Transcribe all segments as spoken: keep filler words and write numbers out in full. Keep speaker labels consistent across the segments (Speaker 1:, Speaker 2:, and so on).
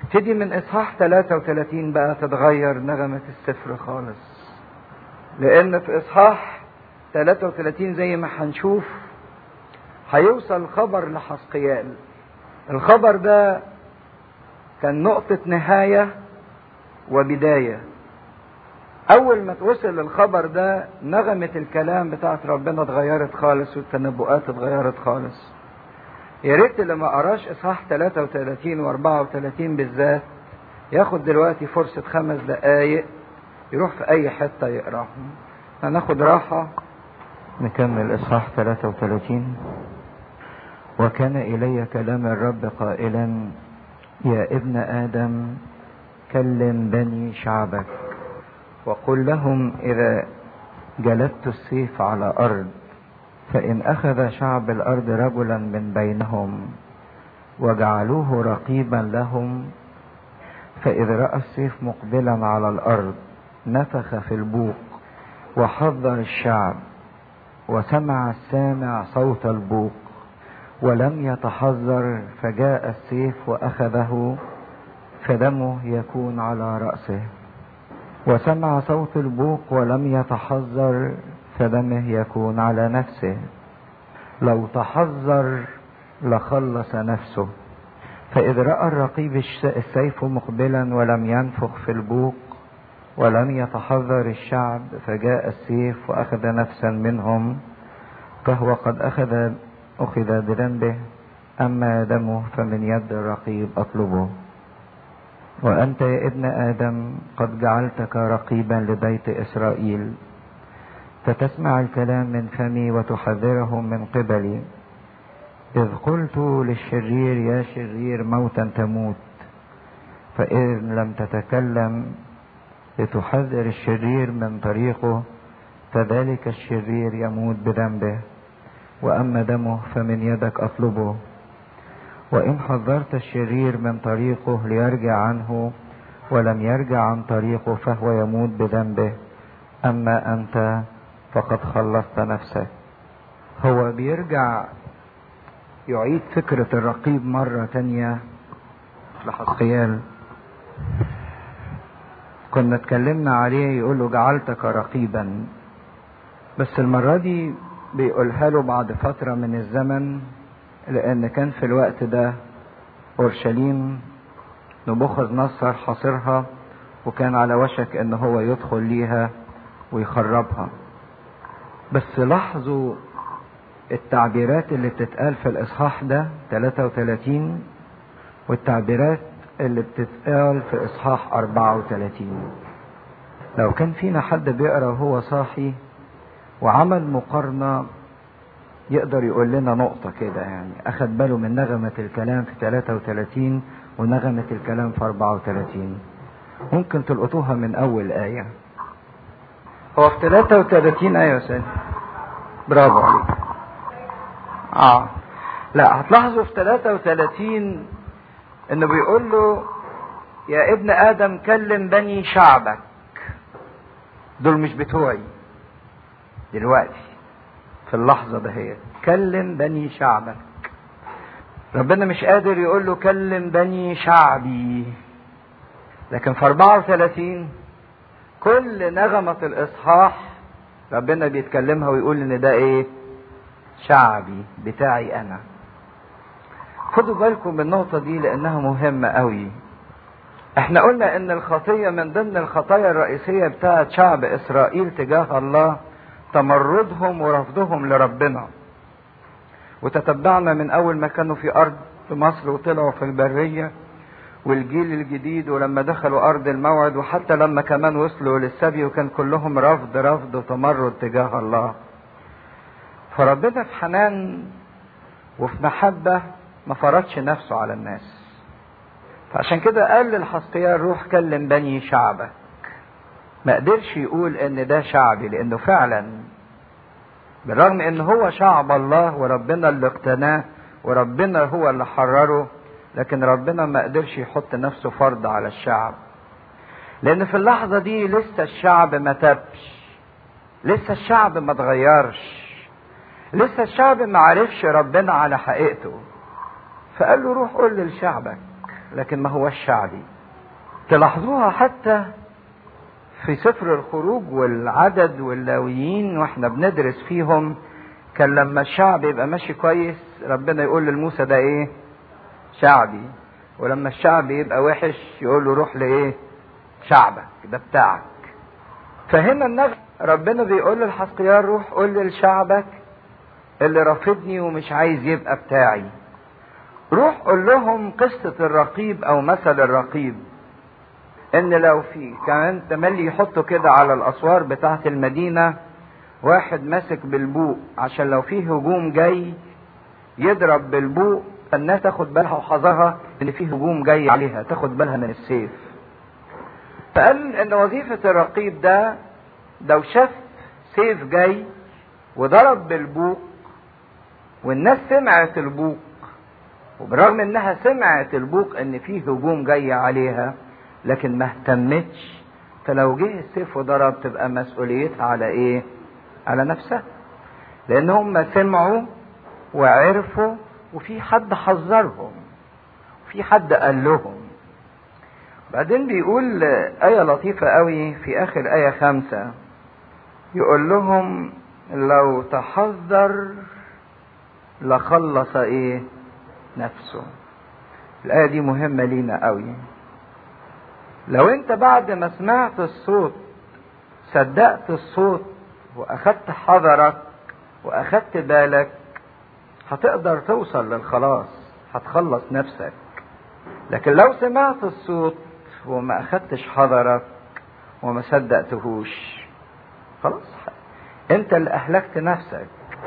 Speaker 1: تدي من اصحاح ثلاثة وثلاثين بقى تتغير نغمة السفر خالص، لان في اصحاح ثلاثة وثلاثين زي ما هنشوف هيوصل خبر لحزقيال. الخبر ده كان نقطة نهاية وبداية. اول ما توصل الخبر ده نغمة الكلام بتاعت ربنا اتغيرت خالص والتنبؤات اتغيرت خالص. يا ريت اللي ما قراش اصحاح ثلاثة وثلاثين واربعة وثلاثين بالذات ياخد دلوقتي فرصة خمس دقايق يروح في اي حتة يقراهم. هناخد راحة نكمل اصحاح ثلاثة وثلاثين. وكان الي كلام الرب قائلا: يا ابن ادم كلم بني شعبك وقل لهم: اذا جلدت السيف على ارض فان اخذ شعب الارض رجلا من بينهم وجعلوه رقيبا لهم، فاذ راى السيف مقبلا على الارض نفخ في البوق وحذر الشعب، وسمع السامع صوت البوق ولم يتحذر، فجاء السيف واخذه فدمه يكون على رأسه. وسمع صوت البوق ولم يتحذر، فدمه يكون على نفسه. لو تحذر لخلص نفسه. فإذ رأى الرقيب السيف مقبلا ولم ينفخ في البوق ولم يتحذر الشعب، فجاء السيف وأخذ نفسا منهم، فهو قد أخذ أخذ بذنبه، أما دمه فمن يد الرقيب أطلبه. وأنت يا ابن آدم قد جعلتك رقيبا لبيت إسرائيل، فتسمع الكلام من فمي وتحذرهم من قبلي. إذ قلت للشرير: يا شرير موتا تموت، فإن لم تتكلم لتحذر الشرير من طريقه، فذلك الشرير يموت بذنبه، وأما دمه فمن يدك أطلبه. وإن حذرت الشرير من طريقه ليرجع عنه ولم يرجع عن طريقه، فهو يموت بذنبه، أما أنت فقد خلصت نفسك. هو بيرجع يعيد فكرة الرقيب مرة تانية لحزقيال. كنا اتكلمنا عليه، يقوله جعلتك رقيبا، بس المرة دي بيقولها له بعد فترة من الزمن، لأن كان في الوقت ده أورشليم نبوخذ نصر حاصرها، وكان على وشك ان هو يدخل ليها ويخربها. بس لاحظوا التعبيرات اللي بتتقال في الإصحاح ده ثلاثة وثلاثين والتعبيرات اللي بتتقال في إصحاح أربعة وثلاثين. لو كان فينا حد بيقرأ وهو صاحي وعمل مقارنة يقدر يقول لنا نقطة كده، يعني أخد باله من نغمة الكلام في ثلاثة وثلاثين ونغمة الكلام في أربعة وثلاثين. ممكن تلقطوها من أول آية. هو في ثلاثة وثلاثين آية يا سيدي، برافو عليك. آه لا، هتلاحظوا في ثلاثة وثلاثين إنه بيقول له: يا ابن آدم كلم بني شعبك. دول مش بتوعي دلوقتي في اللحظة ده، هي كلم بني شعبك. ربنا مش قادر يقول له كلم بني شعبي. لكن في أربعة وثلاثين كل نغمة الإصحاح ربنا بيتكلمها ويقول ان ده ايه؟ شعبي بتاعي انا. خدوا بالكم من النقطة دي لانها مهمة قوي. احنا قلنا ان الخطية من ضمن الخطايا الرئيسية بتاعت شعب اسرائيل تجاه الله تمردهم ورفضهم لربنا. وتتبعنا من اول ما كانوا في ارض مصر وطلعوا في البرية، والجيل الجديد ولما دخلوا ارض الموعد، وحتى لما كمان وصلوا للسبي، وكان كلهم رفض رفض وتمرد تجاه الله. فربنا في حنان وفي محبة ما فرضش نفسه على الناس. فعشان كده قال للحزقيال: روح كلم بني شعبك. ما قدرش يقول ان ده شعبي، لانه فعلا بالرغم ان هو شعب الله وربنا اللي اقتناه وربنا هو اللي حرره، لكن ربنا ما قدرش يحط نفسه فرض على الشعب. لان في اللحظة دي لسه الشعب ما تبش، لسه الشعب ما اتغيرش، لسه الشعب ما عرفش ربنا على حقيقته. فقال له: روح قول لشعبك. لكن ما هوش شعبي. تلاحظوها حتى في سفر الخروج والعدد واللاويين واحنا بندرس فيهم، كان لما الشعب يبقى ماشي كويس ربنا يقول لموسى ده ايه؟ شعبي. ولما الشعب يبقى وحش يقول له روح لايه؟ شعبك ده بتاعك. فهنا النبي ربنا بيقول لحزقيال روح قول لشعبك اللي رافضني ومش عايز يبقى بتاعي، روح قول لهم قصة الرقيب او مثل الرقيب، ان لو في كمان تملي يحطوا كده على الاسوار بتاعت المدينة واحد ماسك بالبوق عشان لو فيه هجوم جاي يضرب بالبوق، الناس تاخد بالها وحذرها ان فيه هجوم جاي عليها، تاخد بالها من السيف. فقال ان وظيفة الرقيب ده لو شاف سيف جاي وضرب بالبوق والناس سمعت البوق، وبرغم انها سمعت البوق ان فيه هجوم جاي عليها لكن ما اهتمتش، فلو جه السيف وضرب تبقى مسؤوليتها على ايه؟ على نفسها، لان هم سمعوا وعرفوا وفي حد حذرهم وفي حد قال لهم. بعدين بيقول آية لطيفة قوي في آخر آية خمسة، يقول لهم لو تحذر لخلص ايه؟ نفسه. الآية دي مهمة لينا قوي. لو انت بعد ما سمعت الصوت صدقت الصوت واخدت حذرك واخدت بالك هتقدر توصل للخلاص، هتخلص نفسك. لكن لو سمعت الصوت وما اخدتش حذرك وما صدقتهوش خلاص انت اللي اهلكت نفسك.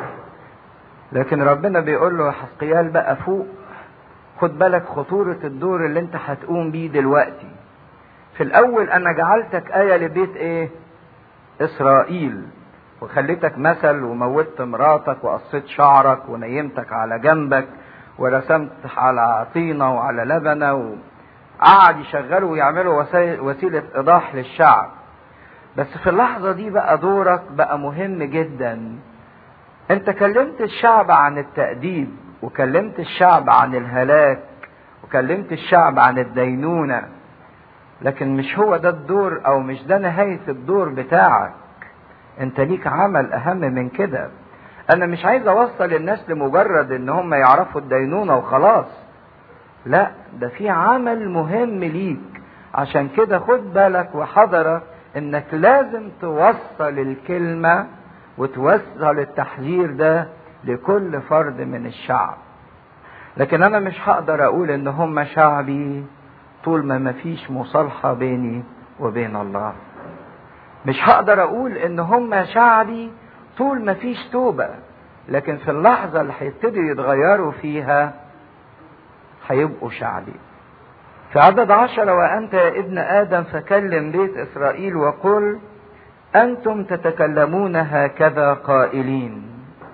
Speaker 1: لكن ربنا بيقول له يا حزقيال بقى فوق، خد بالك خطورة الدور اللي انت هتقوم بيه دلوقتي. في الاول انا جعلتك آية لبيت ايه؟ اسرائيل، وخليتك مثل وموتت مراتك وقصيت شعرك ونيمتك على جنبك ورسمت على طينة وعلى لبنة، وقعد يشغلوا ويعملوا وسيلة ايضاح للشعب. بس في اللحظة دي بقى دورك بقى مهم جدا. انت كلمت الشعب عن التأديب، وكلمت الشعب عن الهلاك، وكلمت الشعب عن الدينونة، لكن مش هو ده الدور او مش ده نهاية الدور بتاعك. انت ليك عمل اهم من كده. انا مش عايز اوصل الناس لمجرد ان هم يعرفوا الدينونة وخلاص، لا، ده في عمل مهم ليك. عشان كده خد بالك وحذرك انك لازم توصل الكلمة وتوصل التحذير ده لكل فرد من الشعب. لكن انا مش هقدر اقول ان هم شعبي طول ما مفيش مصالحة بيني وبين الله. مش هقدر اقول ان هم شعبي طول ما فيش توبة، لكن في اللحظة اللي هيبتدوا يتغيروا فيها هيبقوا شعبي. في عدد عشرة وانت يا ابن ادم فكلم بيت اسرائيل وقل انتم تتكلمون هكذا قائلين.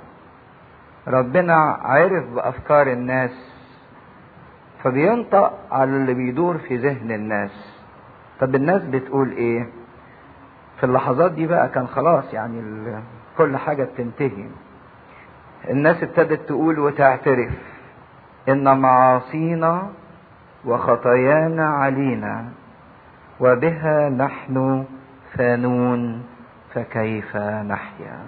Speaker 1: ربنا عرف بافكار الناس فبينطق على اللي بيدور في ذهن الناس. طب الناس بتقول ايه؟ في اللحظات دي بقى كان خلاص يعني كل حاجة بتنتهي. الناس ابتدت تقول وتعترف ان معاصينا وخطايانا علينا وبها نحن فانون فكيف نحيا.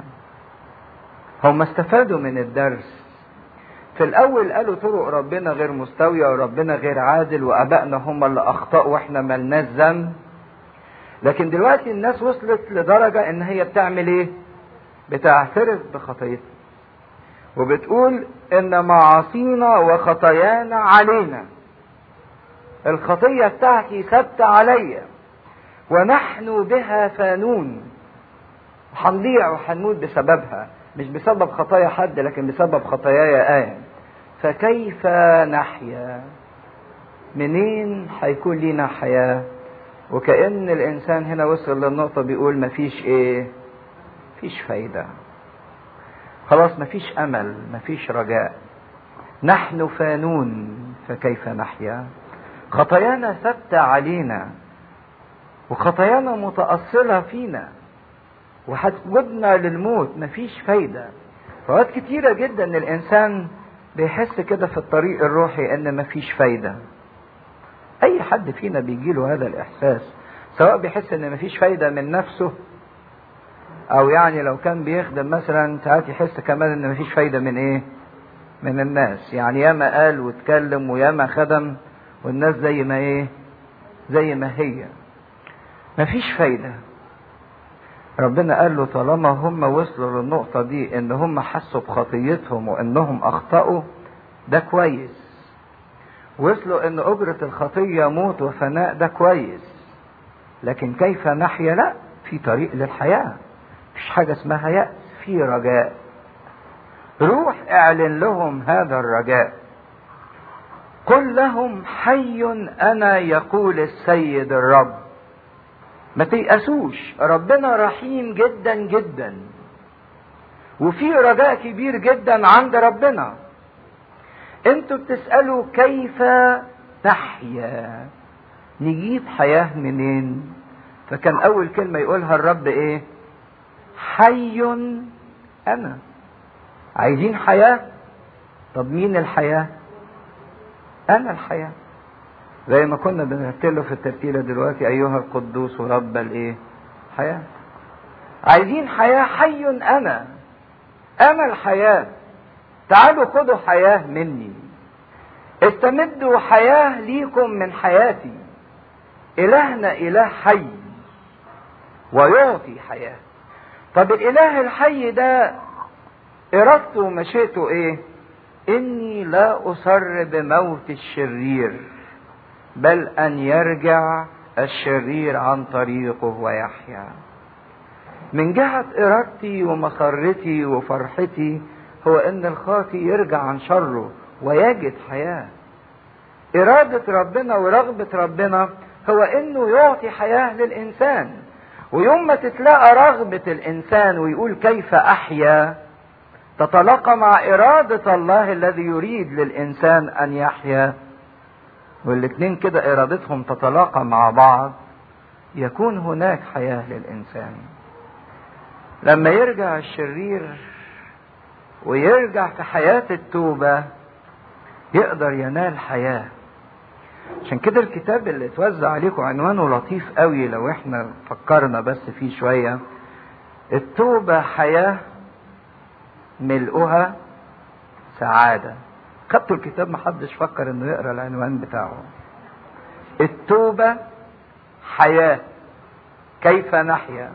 Speaker 1: هم استفادوا من الدرس. في الاول قالوا طرق ربنا غير مستوية وربنا غير عادل وابائنا هم اللي اخطأوا واحنا ملناش ذنب. لكن دلوقتي الناس وصلت لدرجة ان هي بتعمل ايه؟ بتعترف بخطيتها وبتقول ان معاصينا وخطايانا علينا. الخطية بتاعتي ثابتة عليا ونحن بها فانون، هنضيع وهنموت بسببها، مش بسبب خطايا حد لكن بسبب خطاياي انا. فكيف نحيا؟ منين هيكون لينا حياة؟ وكأن الانسان هنا وصل للنقطة بيقول مفيش ايه؟ مفيش فايدة، خلاص مفيش امل، مفيش رجاء. نحن فانون فكيف نحيا؟ خطايانا ثابتة علينا وخطايانا متأصلة فينا وهتجبنا للموت، مفيش فايدة. فوقت كتيرة جدا الانسان بيحس كده في الطريق الروحي ان مفيش فايدة، اي حد فينا بيجيله هذا الاحساس، سواء بيحس ان مفيش فايدة من نفسه، او يعني لو كان بيخدم مثلا ساعات يحس كمان ان مفيش فايدة من ايه؟ من الناس. يعني ياما قال واتكلم وياما خدم والناس زي ما ايه؟ زي ما هي، مفيش فايدة. ربنا قال له طالما هم وصلوا للنقطة دي ان هم حسوا بخطيتهم وانهم اخطأوا، ده كويس. وصلوا ان اجرة الخطية موت وفناء، ده كويس. لكن كيف نحيا؟ لا، في طريق للحياة، مفيش حاجة اسمها يأس، في رجاء. روح اعلن لهم هذا الرجاء. قل لهم حي انا يقول السيد الرب. ما تيأسوش، ربنا رحيم جدا جدا، وفي رجاء كبير جدا عند ربنا. انتوا بتسألوا كيف نحيا، نجيب حياة منين؟ فكان اول كلمة يقولها الرب ايه؟ حي انا. عايزين حياة؟ طب مين الحياة؟ انا الحياة. زي ما كنا بنرتله في الترتيلة دلوقتي، ايها القدوس ورب الايه؟ حياة. عايزين حياة؟ حي انا، انا الحياة. تعالوا خدوا حياة مني، استمدوا حياة ليكم من حياتي. الهنا اله حي ويعطي حياة. طب الاله الحي ده ارادته ومشيئته ايه؟ اني لا اصر بموت الشرير، بل ان يرجع الشرير عن طريقه ويحيا. من جهة ارادتي ومسرتي وفرحتي هو ان الخاطي يرجع عن شره ويجد حياة. ارادة ربنا ورغبة ربنا هو انه يعطي حياة للانسان. ويوم ما تتلاقى رغبة الانسان ويقول كيف احيا، تتلاقى مع ارادة الله الذي يريد للانسان ان يحيا، والاتنين كده ارادتهم تتلاقى مع بعض، يكون هناك حياة للانسان. لما يرجع الشرير ويرجع في حياة التوبة يقدر ينال حياة. عشان كده الكتاب اللي اتوزع عليكم عنوانه لطيف قوي لو احنا فكرنا بس فيه شوية. التوبة حياة ملؤها سعادة. خدتوا الكتاب محدش فكر انه يقرأ العنوان بتاعه. التوبة حياة كيف نحيا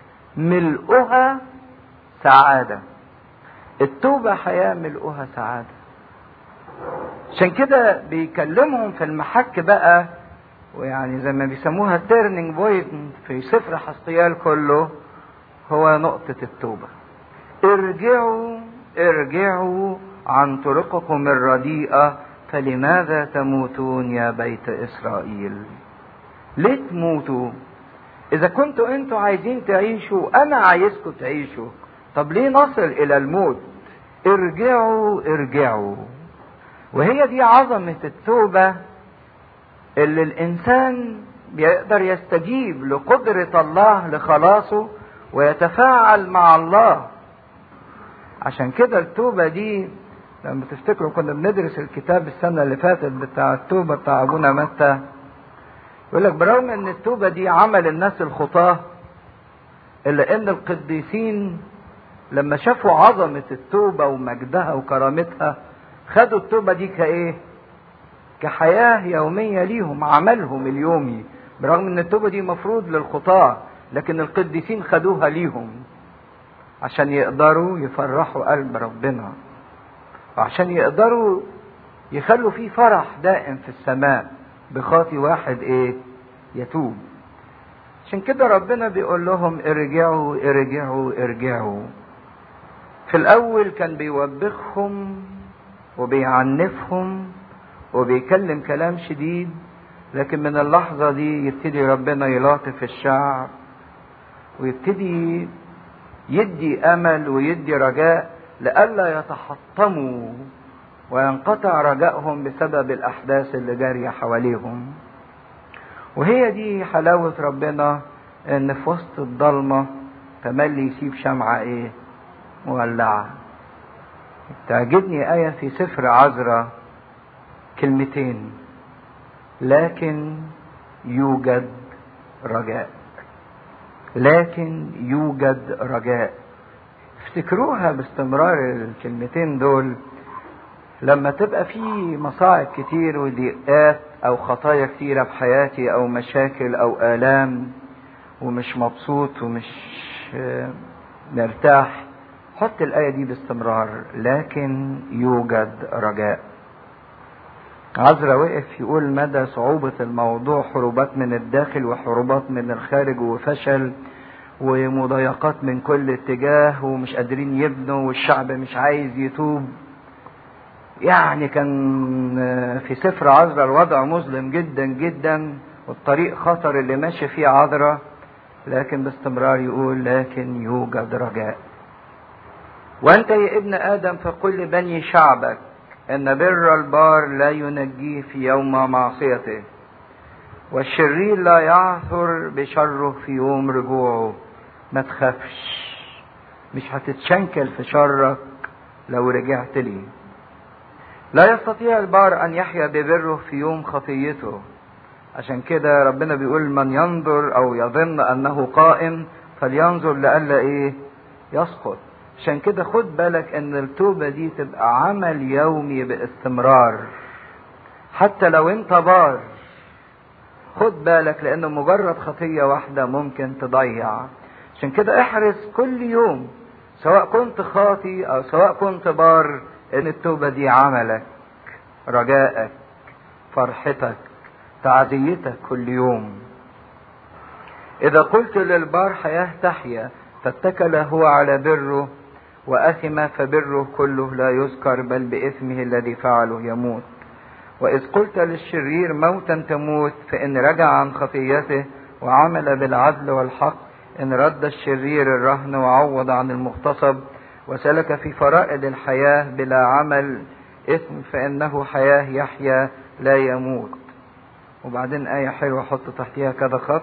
Speaker 1: ملؤها سعادة. التوبة حياة ملؤها سعادة. عشان كده بيكلمهم في المحك بقى، ويعني زي ما بيسموها تيرنينج بوينت في سفر حسقيال كله، هو نقطة التوبة. ارجعوا ارجعوا عن طرقكم الرديئة، فلماذا تموتون يا بيت إسرائيل؟ ليه تموتوا؟ إذا كنتوا أنتوا عايزين تعيشوا، أنا عايزكم تعيشوا، طب ليه نصل إلى الموت؟ ارجعوا ارجعوا. وهي دي عظمة التوبة، اللي الإنسان بيقدر يستجيب لقدرة الله لخلاصه ويتفاعل مع الله. عشان كده التوبة دي لما تفتكروا كنا بندرس الكتاب السنة اللي فاتت بتاع التوبة بتاع أبونا متى، يقول لك برغم ان التوبة دي عمل الناس الخطاة، الا ان القديسين لما شافوا عظمة التوبة ومجدها وكرامتها خدوا التوبة دي كايه؟ كحياة يومية ليهم، عملهم اليومي. برغم ان التوبة دي مفروض للخطاة، لكن القديسين خدوها ليهم عشان يقدروا يفرحوا قلب ربنا، وعشان يقدروا يخلوا فيه فرح دائم في السماء بخاطي واحد ايه؟ يتوب. عشان كده ربنا بيقول لهم ارجعوا ارجعوا ارجعوا. في الاول كان بيوبخهم وبيعنفهم وبيكلم كلام شديد، لكن من اللحظة دي يبتدي ربنا يلاطف الشعب ويبتدي يدي امل ويدي رجاء لئلا يتحطموا وينقطع رجائهم بسبب الاحداث اللي جارية حواليهم. وهي دي حلاوة ربنا، ان في وسط الضلمة تملي يسيب شمعة ايه؟ مولعة. تعجبني آية في سفر عزرا، كلمتين لكن يوجد رجاء. لكن يوجد رجاء. افتكروها باستمرار الكلمتين دول لما تبقى في مصاعب كتير وضيقات او خطايا كتيرة في حياتي او مشاكل او آلام ومش مبسوط ومش مرتاح. حط الآية دي باستمرار، لكن يوجد رجاء. عزرا وقف يقول مدى صعوبة الموضوع، حروبات من الداخل وحروبات من الخارج وفشل ومضايقات من كل اتجاه ومش قادرين يبنوا والشعب مش عايز يتوب. يعني كان في سفر عزرا الوضع مظلم جدا جدا والطريق خطر اللي ماشي فيه عذرا، لكن باستمرار يقول لكن يوجد رجاء. وانت يا ابن ادم فقل لبني شعبك ان بر البار لا ينجيه في يوم معصيته، والشرير لا يعثر بشره في يوم رجوعه. ما تخافش، مش هتتشنكل في شرك لو رجعت لي. لا يستطيع البار ان يحيا ببره في يوم خطيته. عشان كده ربنا بيقول من ينظر او يظن انه قائم فلينظر لئلا ايه يسقط. عشان كده خد بالك ان التوبة دي تبقى عمل يومي باستمرار حتى لو انت بار. خد بالك لان مجرد خطية واحدة ممكن تضيع. عشان كده احرص كل يوم سواء كنت خاطي او سواء كنت بار ان التوبة دي عملك، رجائك، فرحتك، تعزيتك كل يوم. اذا قلت للبار حياة تحيا فاتكل هو على بره وأثم فبره كله لا يذكر بل بإثمه الذي فعله يموت. وإذ قلت للشرير موتا تموت فإن رجع عن خطيته وعمل بالعدل والحق إن رد الشرير الرهن وعوض عن المغتصب وسلك في فرائض الحياة بلا عمل إثم فإنه حياة يحيا لا يموت. وبعدين آية حلوة حط تحتها كذا خط.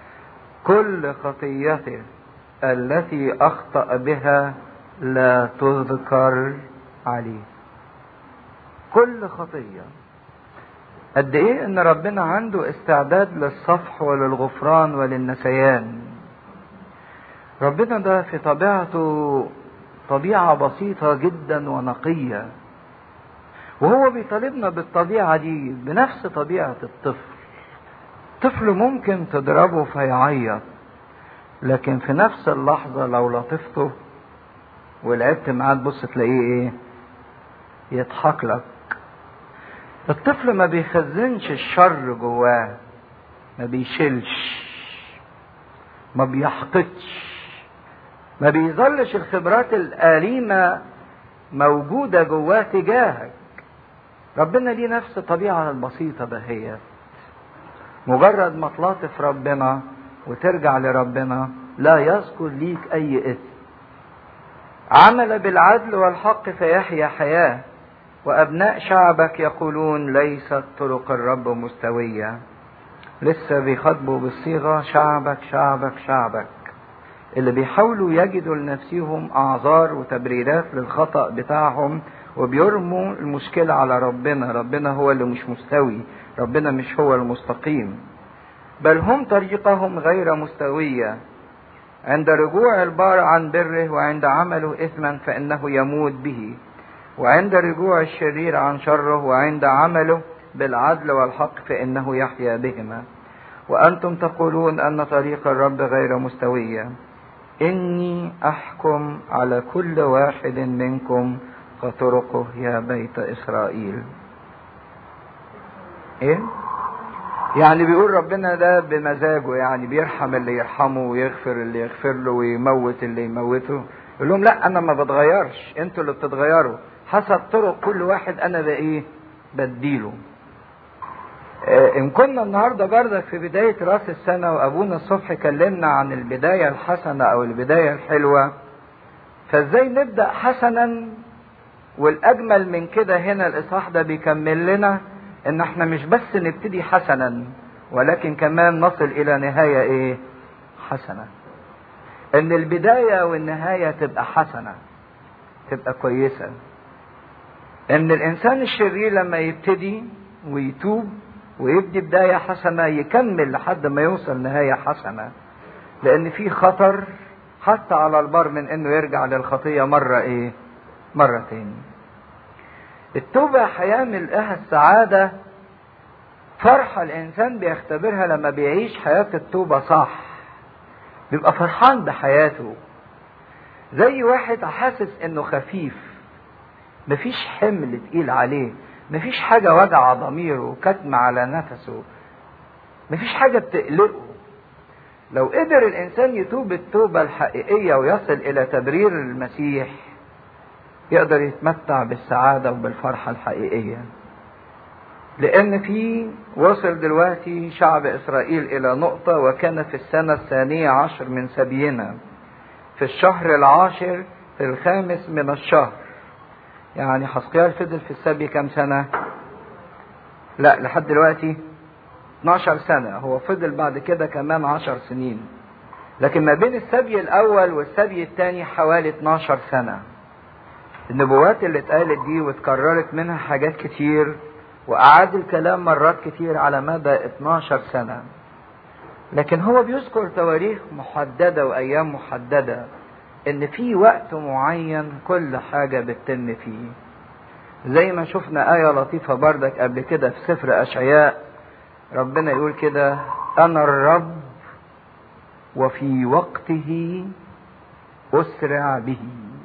Speaker 1: كل خطيته التي أخطأ بها لا تذكر عليه. كل خطية. قد ايه ان ربنا عنده استعداد للصفح وللغفران وللنسيان. ربنا ده في طبيعته طبيعة بسيطة جدا ونقية، وهو بيطالبنا بالطبيعة دي بنفس طبيعة الطفل. طفل ممكن تضربه فيعيط، لكن في نفس اللحظة لو لطفته ولعبت معاه تبص تلاقيه ايه يضحك لك. الطفل ما بيخزنش الشر جواه، ما بيشيلش، ما بيحقدش، ما بيظلش الخبرات الآليمة موجودة جواه تجاهك. ربنا ليه نفس الطبيعة البسيطة دهيت. مجرد ما تلاطف ربنا وترجع لربنا لا يذكر ليك اي اثم. عمل بالعدل والحق فيحيا حياة، وابناء شعبك يقولون ليست طرق الرب مستوية. لسه بيخاطبوا بالصيغة شعبك شعبك شعبك، اللي بيحاولوا يجدوا لنفسهم اعذار وتبريرات للخطأ بتاعهم وبيرموا المشكلة على ربنا. ربنا هو اللي مش مستوي، ربنا مش هو المستقيم، بل هم طريقهم غير مستوية. عند رجوع البار عن بره وعند عمله إثما فإنه يموت به، وعند رجوع الشرير عن شره وعند عمله بالعدل والحق فإنه يحيا بهما. وأنتم تقولون أن طريق الرب غير مستوية. إني أحكم على كل واحد منكم كطرقه يا بيت إسرائيل. إيه؟ يعني بيقول ربنا ده بمزاجه، يعني بيرحم اللي يرحمه ويغفر اللي يغفر له ويموت اللي يموته. يقول لهم لا انا ما بتغيرش، انتوا اللي بتتغيروا حسب طرق كل واحد انا بايه بديله. اه ان كنا النهارده بردك في بدايه راس السنه وابونا الصبح كلمنا عن البدايه الحسنه او البدايه الحلوه، فازاي نبدا حسنا؟ والاجمل من كده هنا الاصحاح ده بيكمل لنا ان احنا مش بس نبتدي حسنا ولكن كمان نصل الى نهاية ايه حسنة. ان البداية والنهاية تبقى حسنة، تبقى كويسة. ان الانسان الشرير لما يبتدي ويتوب ويبدي بداية حسنة يكمل لحد ما يوصل نهاية حسنة، لان في خطر حتى على البر من انه يرجع للخطية مرة ايه مرة تاني. التوبة هيعمل لها السعادة، فرحة الانسان بيختبرها لما بيعيش حياة التوبة صح، بيبقى فرحان بحياته، زي واحد حاسس انه خفيف، مفيش حمل تقيل عليه، مفيش حاجة وجع ضميره كتم على نفسه، مفيش حاجة بتقلقه. لو قدر الانسان يتوب التوبة الحقيقية ويصل الى تبرير المسيح، يقدر يتمتع بالسعادة وبالفرحة الحقيقية. لان في وصل دلوقتي شعب اسرائيل الى نقطة، وكان في السنة الثانية عشر من سبينا في الشهر العاشر في الخامس من الشهر. يعني حسقيال فضل في السبي كام سنة؟ لا لحد دلوقتي اتناشر سنة، هو فضل بعد كده كمان عشر سنين، لكن ما بين السبي الاول والسبي الثاني حوالي اتناشر سنة. النبوات اللي اتقالت دي واتكررت منها حاجات كتير، واعاد الكلام مرات كتير على مدى اتناشر سنة، لكن هو بيذكر تواريخ محددة وايام محددة، ان في وقت معين كل حاجة بتتم فيه. زي ما شفنا آية لطيفة بردك قبل كده في سفر أشعياء، ربنا يقول كده: أنا الرب وفي وقته أسرع به.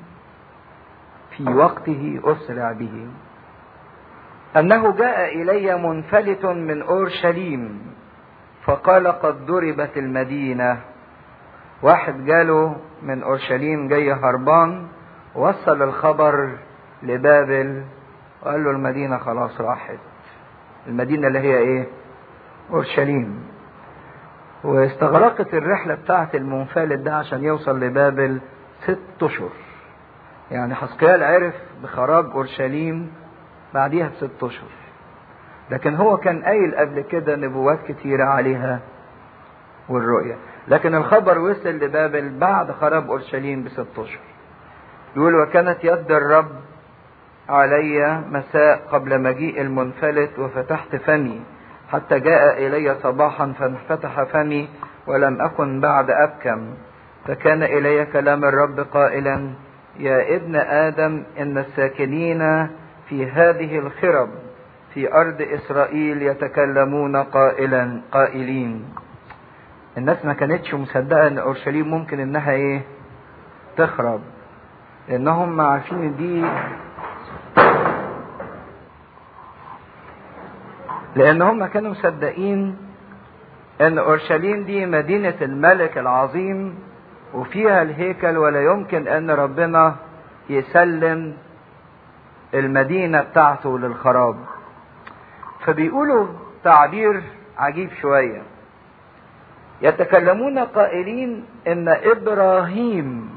Speaker 1: في وقته أسرع به. أنه جاء إلي منفلت من أورشليم فقال قد ضربت المدينة. واحد جاله من أورشليم جاي هربان، وصل الخبر لبابل وقال له المدينة خلاص راحت. المدينة اللي هي ايه؟ أورشليم. واستغرقت الرحلة بتاعت المنفلت ده عشان يوصل لبابل ست اشهر. يعني حسقيال عرف بخراب أورشليم بعديها بست اشهر، لكن هو كان قايل قبل كده نبوات كتيرة عليها والرؤية، لكن الخبر وصل لبابل بعد خراب أورشليم بست اشهر. يقول: وكانت يد الرب علي مساء قبل مجيء المنفلت وفتحت فمي حتى جاء إلي صباحا فانفتح فمي ولم أكن بعد أبكم. فكان إلي كلام الرب قائلا: يا ابن آدم إن الساكنين في هذه الخرب في أرض إسرائيل يتكلمون قائلا قائلين. الناس ما كانتش مصدقة ان اورشليم ممكن انها ايه تخرب، لانهم عارفين دي لان هم كانوا مصدقين ان اورشليم دي مدينة الملك العظيم وفيها الهيكل، ولا يمكن ان ربنا يسلم المدينة بتاعته للخراب. فبيقولوا تعبير عجيب شوية، يتكلمون قائلين ان ابراهيم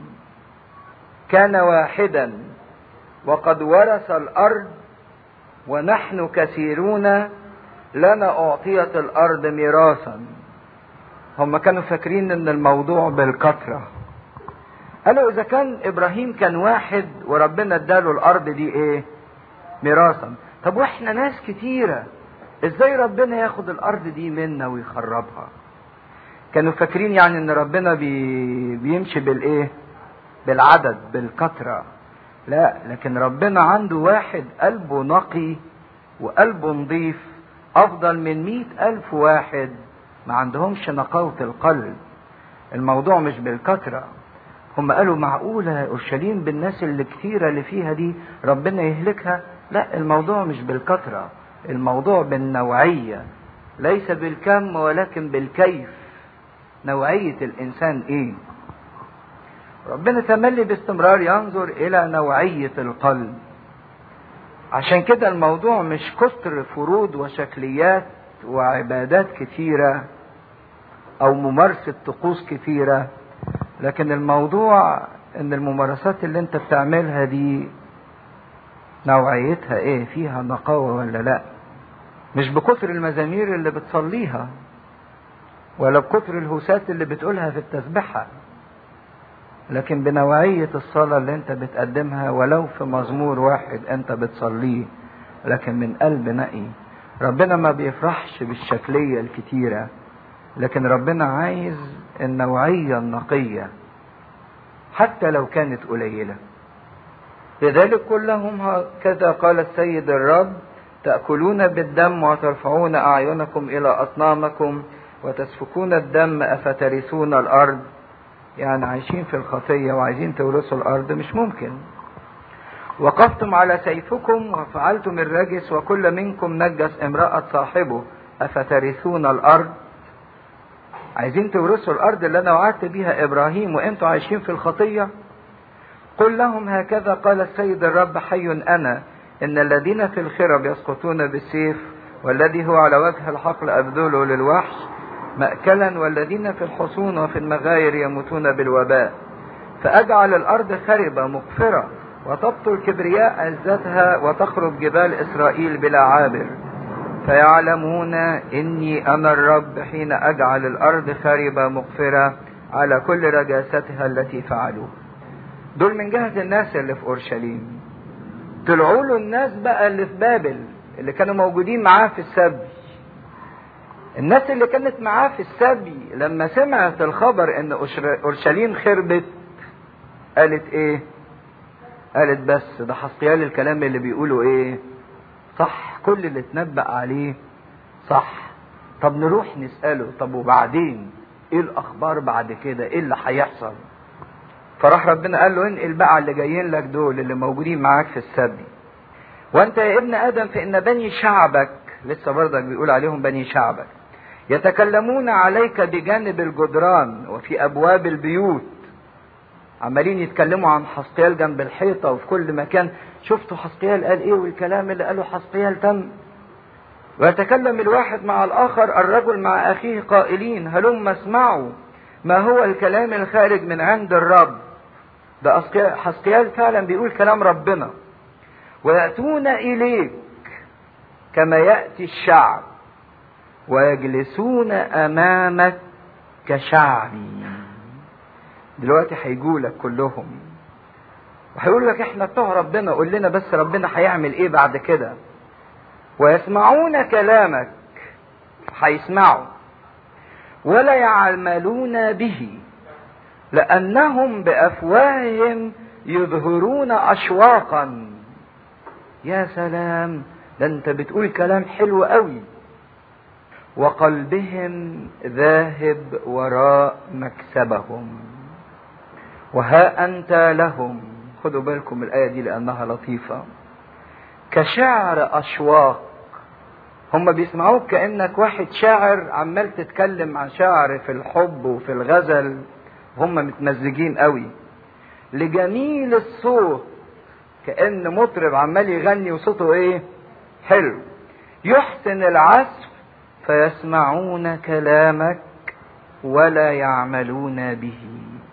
Speaker 1: كان واحدا وقد ورث الارض ونحن كثيرون لنا اعطيت الارض ميراثا. هم كانوا فاكرين ان الموضوع بالكثرة. قالوا اذا كان ابراهيم كان واحد وربنا اداله الارض دي ايه ميراثا، طب واحنا ناس كتيرة ازاي ربنا ياخد الارض دي منا ويخربها؟ كانوا فاكرين يعني ان ربنا بي بيمشي بالايه بالعدد بالكثرة. لا، لكن ربنا عنده واحد قلبه نقي وقلبه نظيف افضل من مئة الف واحد ما عندهمش نقاوة القلب. الموضوع مش بالكثرة. هم قالوا معقولة اورشليم بالناس اللي كتيرة اللي فيها دي ربنا يهلكها؟ لا، الموضوع مش بالكثرة، الموضوع بالنوعية، ليس بالكم ولكن بالكيف. نوعية الانسان ايه؟ ربنا تملي باستمرار ينظر الى نوعية القلب. عشان كده الموضوع مش كتر فروض وشكليات وعبادات كثيرة او ممارسة طقوس كثيرة، لكن الموضوع ان الممارسات اللي انت بتعملها دي نوعيتها ايه، فيها نقاوة ولا لا. مش بكتر المزامير اللي بتصليها ولا بكتر الهوسات اللي بتقولها في التسبحة، لكن بنوعية الصلاة اللي انت بتقدمها، ولو في مزمور واحد انت بتصليه لكن من قلب نقي. ربنا ما بيفرحش بالشكلية الكتيرة، لكن ربنا عايز النوعية النقية حتى لو كانت قليلة. لذلك كلهم هكذا قال السيد الرب: تأكلون بالدم وترفعون أعينكم إلى أصنامكم وتسفكون الدم أفترثون الأرض. يعني عايشين في الخطية وعايزين تورثوا الأرض، مش ممكن. وقفتم على سيفكم وفعلتم الرجس وكل منكم نجس امرأة صاحبه أفترثون الأرض. عايزين تورثوا الأرض اللي أنا وعدت بيها إبراهيم وأنتوا عايشين في الخطية. قل لهم هكذا قال السيد الرب: حي أنا، إن الذين في الخرب يسقطون بالسيف، والذي هو على وجه الحقل أبذله للوحش مأكلا، والذين في الحصون وفي المغاير يموتون بالوباء. فأجعل الأرض خربة مقفرة وتبطل كبرياء عزتها وتخرب جبال إسرائيل بلا عابر، فيعلمون إني أنا الرب حين أجعل الأرض خربة مقفرة على كل رجاستها التي فعلوا. دول من جهة الناس اللي في أورشليم. طلعوا له الناس بقى اللي في بابل اللي كانوا موجودين معاه في السبي. الناس اللي كانت معاه في السبي لما سمعت الخبر ان أورشليم خربت قالت ايه؟ قالت بس ده حسقيال الكلام اللي بيقولوا ايه صح، كل اللي اتنبأ عليه صح. طب نروح نسأله، طب وبعدين ايه الاخبار بعد كده، ايه اللي هيحصل؟ فراح ربنا قال له: انقل بقى اللي جايين لك دول اللي موجودين معاك في السبي. وانت يا ابن ادم فان بني شعبك، لسه برضك بيقول عليهم بني شعبك، يتكلمون عليك بجانب الجدران وفي ابواب البيوت. عمالين يتكلموا عن حسقيال جنب الحيطة وفي كل مكان. شفتوا حسقيال قال ايه والكلام اللي قاله حسقيال تم. ويتكلم الواحد مع الاخر الرجل مع اخيه قائلين: هلم اسمعوا ما هو الكلام الخارج من عند الرب. ده حسقيال فعلا بيقول كلام ربنا. ويأتون إليك كما يأتي الشعب ويجلسون أمامك كشعبي. دلوقتي هيجولك كلهم وهيقول لك احنا بتوع ربنا، قول لنا بس ربنا هيعمل ايه بعد كده. ويسمعون كلامك، هيسمعوا ولا يعملون به، لأنهم بأفواههم يظهرون أشواقا. يا سلام، ده انت بتقول كلام حلو قوي. وقلبهم ذاهب وراء مكسبهم، وها أنت لهم. خدوا بالكم الآية دي لأنها لطيفة. كشعر أشواق. هم بيسمعوك كأنك واحد شاعر عمال تتكلم عن شعر في الحب وفي الغزل، هم متمزجين قوي. لجميل الصوت، كأن مطرب عمال يغني وصوته ايه حلو. يحسن العزف فيسمعون كلامك ولا يعملون به.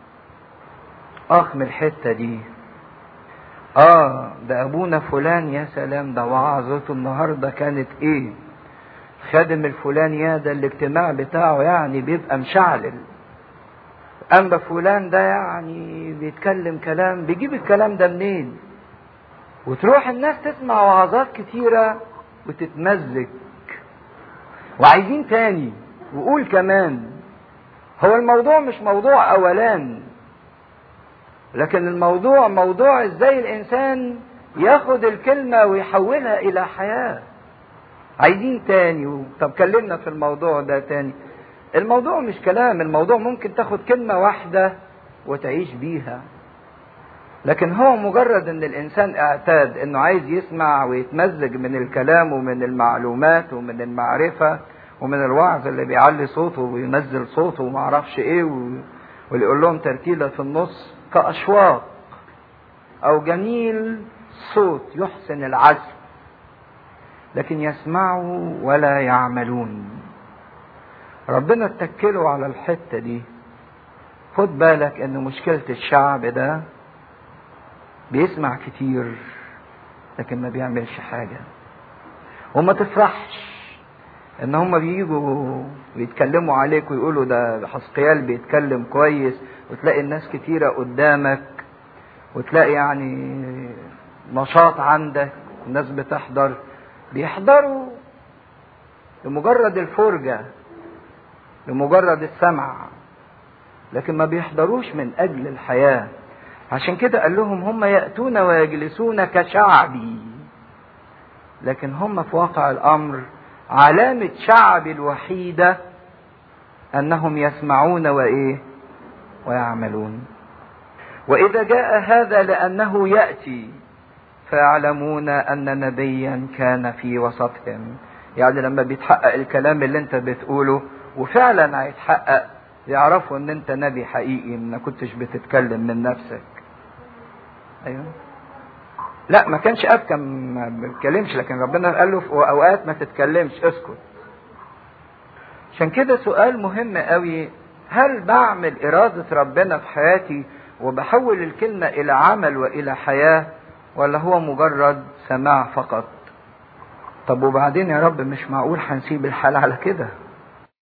Speaker 1: اخ من الحتة دي. اه ده ابونا فلان، يا سلام، ده وعظته النهاردة كانت ايه. خادم الفلان يا ده الاجتماع بتاعه يعني بيبقى مشعلل. اما فلان ده يعني بيتكلم كلام، بيجيب الكلام ده منين؟ وتروح الناس تسمع وعظات كتيرة وتتمزج وعايزين تاني وقول كمان. هو الموضوع مش موضوع اولان، لكن الموضوع موضوع ازاي الانسان ياخد الكلمة ويحولها الى حياة. عايزين تاني. طب كلمنا في الموضوع ده تاني. الموضوع مش كلام، الموضوع ممكن تاخد كلمة واحدة وتعيش بيها. لكن هو مجرد ان الانسان اعتاد انه عايز يسمع ويتمزج من الكلام ومن المعلومات ومن المعرفة ومن الوعظ اللي بيعلي صوته وينزل صوته ومعرفش ايه واللي يقول لهم ترتيلة في النص كأشواق او جميل صوت يحسن العزف، لكن يسمعوا ولا يعملون. ربنا اتكلوا على الحتة دي. خد بالك ان مشكلة الشعب ده بيسمع كتير لكن ما بيعملش حاجة. وما تفرحش ان هم بييجوا ويتكلموا عليك ويقولوا ده حسقيال بيتكلم كويس، وتلاقي الناس كتيرة قدامك وتلاقي يعني نشاط عندك، الناس بتحضر. بيحضروا لمجرد الفرجة، لمجرد السمع، لكن ما بيحضروش من أجل الحياة. عشان كده قال لهم هم يأتون ويجلسون كشعبي، لكن هم في واقع الأمر علامة شعب الوحيدة أنهم يسمعون وإيه ويعملون. وإذا جاء هذا لأنه يأتي فيعلمون أن نبيا كان في وسطهم. يعني لما بيتحقق الكلام اللي انت بتقوله وفعلا هيتحقق، يعرفوا ان انت نبي حقيقي، ما كنتش بتتكلم من نفسك. ايوه، لا ما كانش ابكم ما بيتكلمش، لكن ربنا قال له في اوقات ما تتكلمش، اسكت. عشان كده سؤال مهم قوي، هل بعمل إرادة ربنا في حياتي وبحول الكلمة إلى عمل وإلى حياة، ولا هو مجرد سماع فقط؟ طب وبعدين يا رب مش معقول هنسيب الحال على كده.